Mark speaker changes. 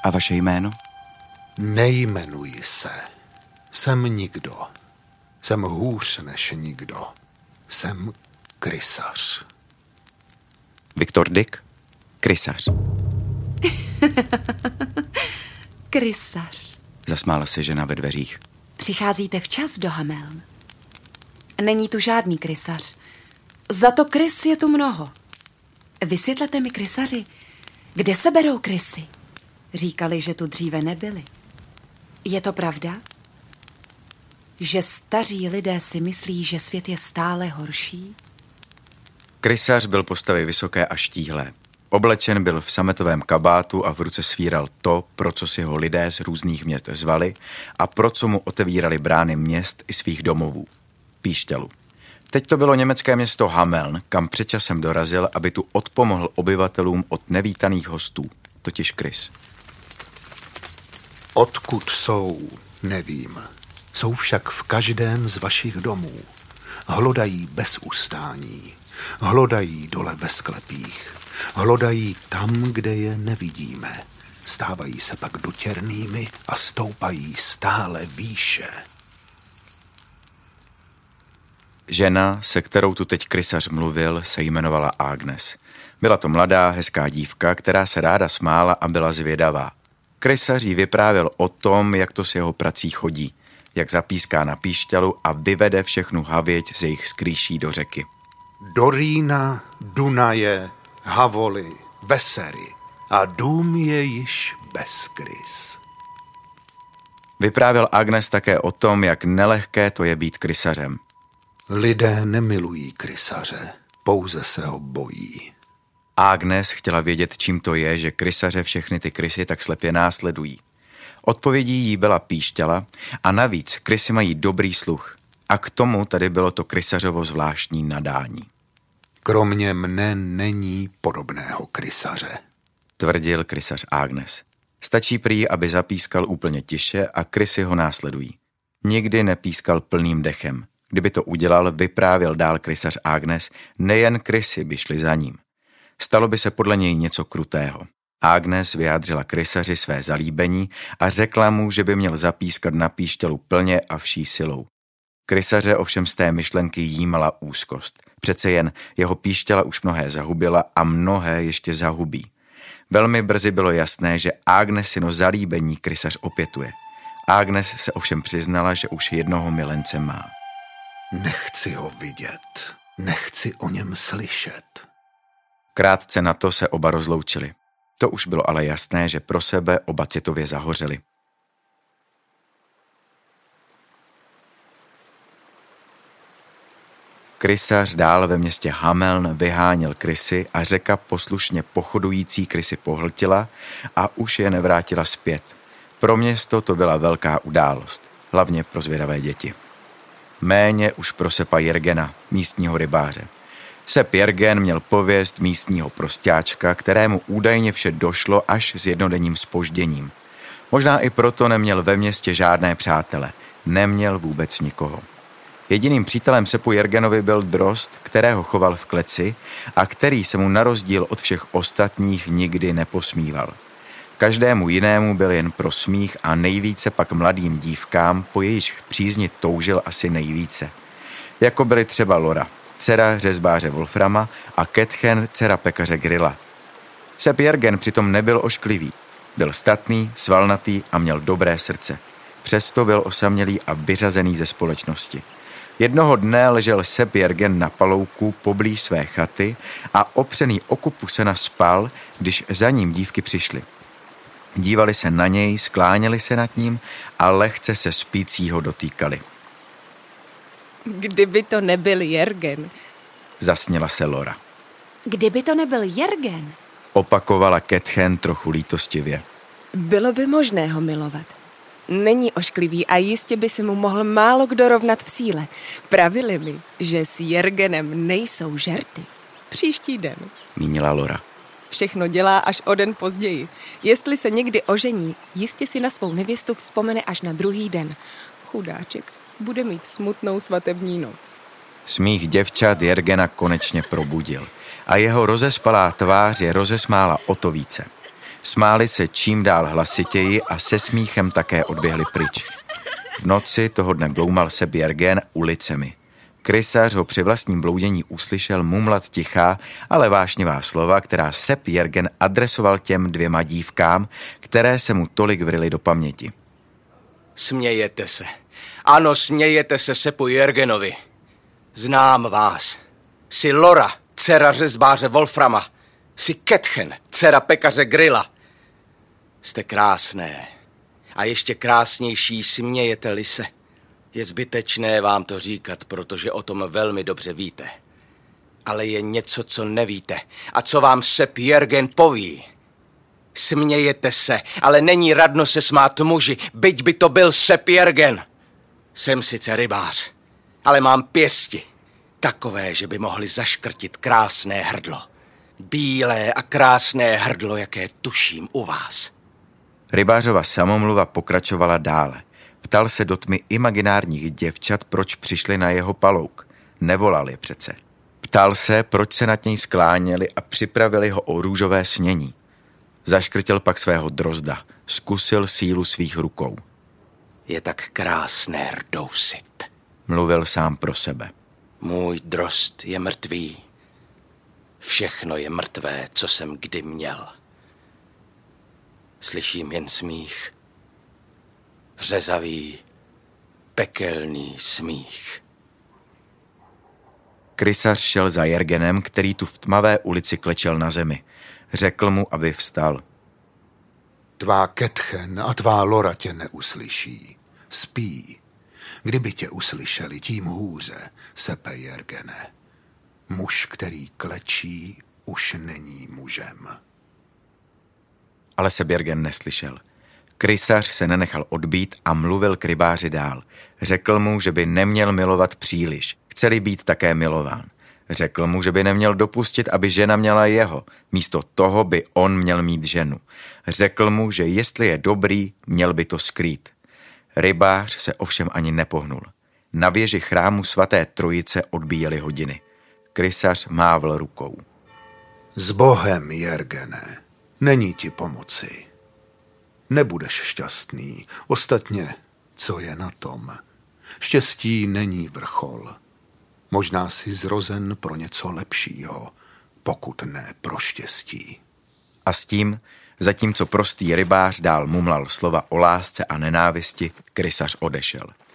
Speaker 1: A vaše jméno?
Speaker 2: Nejmenuji se. Jsem nikdo. Jsem hůř než nikdo. Jsem krysař.
Speaker 1: Viktor Dick, krysař.
Speaker 3: Krysař.
Speaker 1: Zasmála se žena ve dveřích.
Speaker 3: Přicházíte včas do Hameln. Není tu žádný krysař. Za to krys je tu mnoho. Vysvětlete mi, krysaři, kde se berou krysy? Říkali, že tu dříve nebyly. Je to pravda? Že staří lidé si myslí, že svět je stále horší?
Speaker 1: Krysař byl postavy vysoké a štíhlé. Oblečen byl v sametovém kabátu a v ruce svíral to, pro co si ho lidé z různých měst zvali a pro co mu otevírali brány měst i svých domovů. Píšťalu. Teď to bylo německé město Hameln, kam před časem dorazil, aby tu odpomohl obyvatelům od nevítaných hostů, totiž krys.
Speaker 2: Odkud jsou, nevím. Jsou však v každém z vašich domů. Hlodají bez ustání. Hlodají dole ve sklepích. Hlodají tam, kde je nevidíme. Stávají se pak dotěrnými a stoupají stále výše.
Speaker 1: Žena, se kterou tu teď krysař mluvil, se jmenovala Agnes. Byla to mladá, hezká dívka, která se ráda smála a byla zvědavá. Krysař jí vyprávěl o tom, jak to s jeho prací chodí, jak zapíská na píšťalu a vyvede všechnu havěť z jejich skrýší do řeky.
Speaker 2: Do Rýna, Dunaje, Havoly, Vesery a dům je již bez krys.
Speaker 1: Vyprávěl Agnes také o tom, jak nelehké to je být krysařem.
Speaker 2: Lidé nemilují krysaře, pouze se ho bojí.
Speaker 1: Agnes chtěla vědět, čím to je, že krysaře všechny ty krysy tak slepě následují. Odpovědí jí byla píšťala a navíc krysy mají dobrý sluch. A k tomu tady bylo to krysařovo zvláštní nadání.
Speaker 2: Kromě mne není podobného krysaře,
Speaker 1: tvrdil krysař Agnes. Stačí prý, aby zapískal úplně tiše a krysy ho následují. Nikdy nepískal plným dechem. Kdyby to udělal, vyprávěl dál krysař Agnes, nejen krysy by šly za ním. Stalo by se podle něj něco krutého. Agnes vyjádřila krysaři své zalíbení a řekla mu, že by měl zapískat na píšťalu plně a vší silou. Krysaře ovšem z té myšlenky jímala úzkost. Přece jen jeho píšťala už mnohé zahubila a mnohé ještě zahubí. Velmi brzy bylo jasné, že Agnesino zalíbení krysař opětuje. Agnes se ovšem přiznala, že už jednoho milence má.
Speaker 2: Nechci ho vidět, nechci o něm slyšet.
Speaker 1: Krátce na to se oba rozloučili. To už bylo ale jasné, že pro sebe oba citově zahořeli. Krysař dál ve městě Hameln vyháněl krysy a řeka poslušně pochodující krysy pohltila a už je nevrátila zpět. Pro město to byla velká událost, hlavně pro zvědavé děti. Méně už pro Sepa Jirgena, místního rybáře. Sep Jirgen měl pověst místního prosťáčka, kterému údajně vše došlo až s jednodenním zpožděním. Možná i proto neměl ve městě žádné přátele, neměl vůbec nikoho. Jediným přítelem Sepu Jirgenovi byl drozd, kterého choval v kleci a který se mu na rozdíl od všech ostatních nikdy neposmíval. Každému jinému byl jen pro smích a nejvíce pak mladým dívkám, po jejíž přízni toužil asi nejvíce. Jako byly třeba Lora, dcera řezbáře Wolframa a Ketchen, dcera pekaře Grilla. Sep Jirgen přitom nebyl ošklivý. Byl statný, svalnatý a měl dobré srdce. Přesto byl osamělý a vyřazený ze společnosti. Jednoho dne ležel Sep Jirgen na palouku poblíž své chaty a opřený o kupu sena spal, když za ním dívky přišly. Dívali se na něj, skláněli se nad ním a lehce se spícího dotýkali.
Speaker 4: Kdyby to nebyl Jirgen,
Speaker 1: zasněla se Lora.
Speaker 3: Kdyby to nebyl Jirgen,
Speaker 1: opakovala Ketchen trochu lítostivě.
Speaker 4: Bylo by možné ho milovat. Není ošklivý a jistě by se mu mohl málo kdo rovnat v síle. Pravili mi, že s Jirgenem nejsou žerty. Příští den,
Speaker 1: mínila Lora.
Speaker 4: Všechno dělá až o den později. Jestli se někdy ožení, jistě si na svou nevěstu vzpomene až na druhý den. Chudáček bude mít smutnou svatební noc.
Speaker 1: Smích děvčat Jirgena konečně probudil a jeho rozespalá tvář je rozesmála o to více. Smáli se čím dál hlasitěji a se smíchem také odběhli pryč. V noci toho dne bloumal Seb Jørgen ulicemi. Krysař ho při vlastním bloudění uslyšel mumlat tichá, ale vášnivá slova, která Seb Jørgen adresoval těm 2 dívkám, které se mu tolik vryly do paměti.
Speaker 5: Smějete se. Ano, smějete se Sepu Jørgenovi. Znám vás. Jsi Lora, dcera řezbáře Wolframa. Jsi Ketchen, dcera pekaře Grilla. Jste krásné. A ještě krásnější smějete-li se. Je zbytečné vám to říkat, protože o tom velmi dobře víte. Ale je něco, co nevíte a co vám Seb Jørgen poví. Smějete se, ale není radno se smát muži, byť by to byl Seb Jørgen. Jsem sice rybář, ale mám pěsti. Takové, že by mohli zaškrtit krásné hrdlo. Bílé a krásné hrdlo, jaké tuším u vás.
Speaker 1: Rybářova samomluva pokračovala dále. Ptal se do tmy imaginárních děvčat, proč přišli na jeho palouk. Nevolal je přece. Ptal se, proč se nad něj skláněli a připravili ho o růžové snění. Zaškrtil pak svého drozda. Zkusil sílu svých rukou.
Speaker 5: Je tak krásné rdousit,
Speaker 1: mluvil sám pro sebe.
Speaker 5: Můj drozd je mrtvý. Všechno je mrtvé, co jsem kdy měl. Slyším jen smích. Vřezavý, pekelný smích.
Speaker 1: Krysař šel za Jørgenem, který tu v tmavé ulici klečel na zemi. Řekl mu, aby vstal.
Speaker 2: Tvá Ketchen a tvá Lora tě neuslyší. Spí. Kdyby tě uslyšeli, tím hůře, Sepe Jørgene. Muž, který klečí, už není mužem.
Speaker 1: Ale Seb Jørgen neslyšel. Krysař se nenechal odbít a mluvil k rybáři dál. Řekl mu, že by neměl milovat příliš. Chceli být také milován. Řekl mu, že by neměl dopustit, aby žena měla jeho. Místo toho by on měl mít ženu. Řekl mu, že jestli je dobrý, měl by to skrýt. Rybář se ovšem ani nepohnul. Na věži chrámu svaté Trojice odbíjely hodiny. Krysař mávl rukou.
Speaker 2: S Bohem, Jørgene, není ti pomoci. Nebudeš šťastný. Ostatně, co je na tom? Štěstí není vrchol. Možná jsi zrozen pro něco lepšího, pokud ne pro štěstí.
Speaker 1: A s tím, zatímco prostý rybář dál mumlal slova o lásce a nenávisti, Krysař odešel.